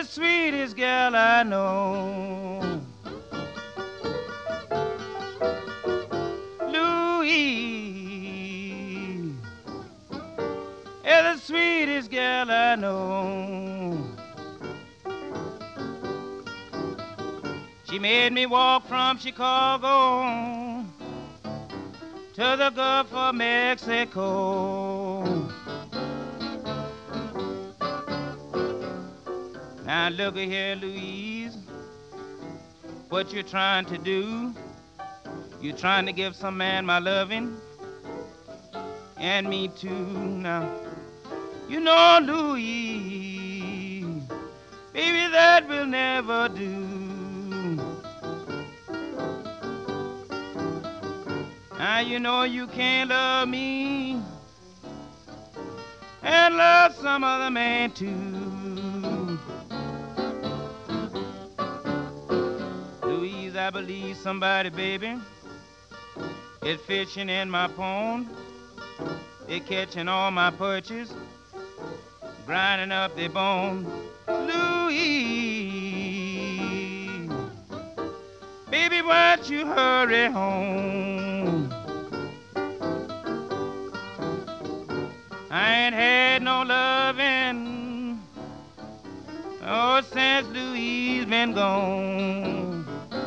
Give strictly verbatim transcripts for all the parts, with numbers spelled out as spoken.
the sweetest girl I know. Louise is the sweetest girl I know. She made me walk from Chicago to the Gulf of Mexico. Now look at here, Louise, what you trying to do? You trying to give some man my loving, and me too. Now, you know, Louise, baby, that will never do. Now you know you can't love me and love some other man too. Louise, I believe somebody, baby, is fishing in my pond. They catching all my perches, grinding up their bone. Louise, baby, why don't you hurry home? I ain't had no loving, oh, since Louise been gone.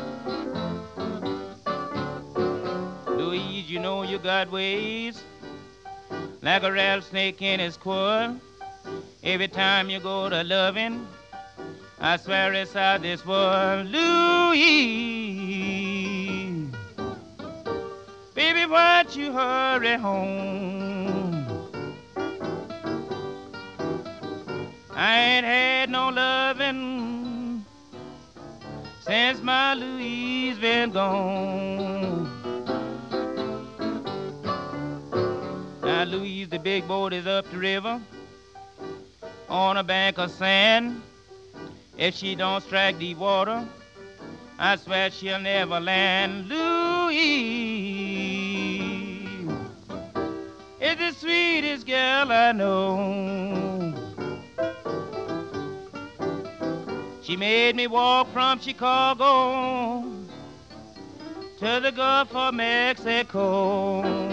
Louise, you know you got ways like a rattlesnake in his coil. Every time you go to loving, I swear it's out this world. Louise, baby, why don't you hurry home? I ain't had no loving since my Louise been gone. Now, Louise, the big boat is up the river on a bank of sand. If she don't strike deep water, I swear she'll never land. Louise is the sweetest girl I know. She made me walk from Chicago to the Gulf of Mexico.